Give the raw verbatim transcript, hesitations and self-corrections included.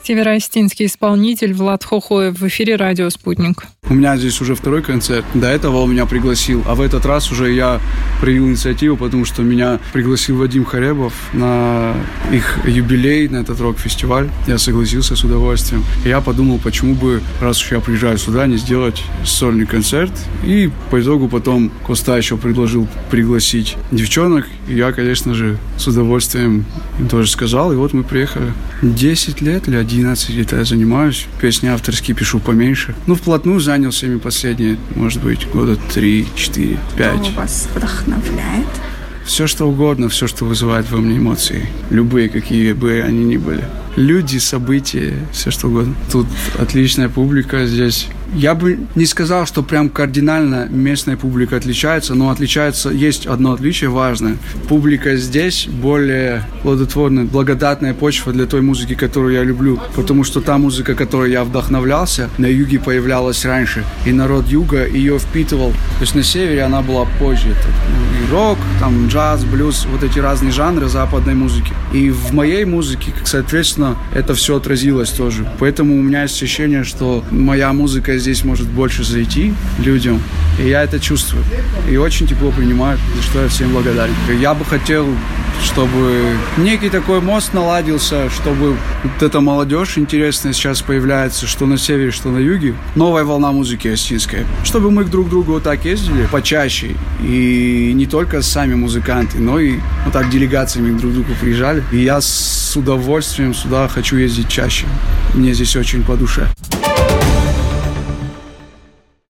Североостинский исполнитель Влад Хохоев в эфире радио «Спутник». У меня здесь уже второй концерт. До этого он меня пригласил, а в этот раз уже я проявил инициативу, потому что меня пригласил Вадим Харебов на их юбилей, на этот рок-фестиваль. Я согласился с удовольствием. И я подумал, почему бы, раз уж я приезжаю сюда, не сделать сольный концерт. И по итогу потом Коста еще предложил пригласить девчонок. И я, конечно же, с удовольствием им тоже сказал. И вот мы приехали. десять лет или одиннадцать где-то я занимаюсь. Песни авторские пишу поменьше. Ну, вплотную занялся ими последние, может быть, года три, четыре, пять. Что вас вдохновляет? Все, что угодно, все, что вызывает во мне эмоции. Любые, какие бы они ни были. Люди, события, все, что угодно. Тут отличная публика здесь. Я бы не сказал, что прям кардинально местная публика отличается, но отличается, есть одно отличие важное. Публика здесь более плодотворная, благодатная почва для той музыки, которую я люблю. Потому что та музыка, которой я вдохновлялся, на юге появлялась раньше. И народ юга ее впитывал. То есть на севере она была позже. Это, ну, и рок, там, джаз, блюз, вот эти разные жанры западной музыки. И в моей музыке, соответственно, это все отразилось тоже. Поэтому у меня есть ощущение, что моя музыка здесь может больше зайти людям, и я это чувствую. И очень тепло принимают, за что я всем благодарен. Я бы хотел, чтобы некий такой мост наладился, чтобы вот эта молодежь интересная сейчас появляется, что на севере, что на юге. Новая волна музыки остинская. Чтобы мы друг к другу вот так ездили почаще. И не только сами музыканты, но и вот так делегациями друг к другу приезжали. И я с удовольствием сюда хочу ездить чаще. Мне здесь очень по душе.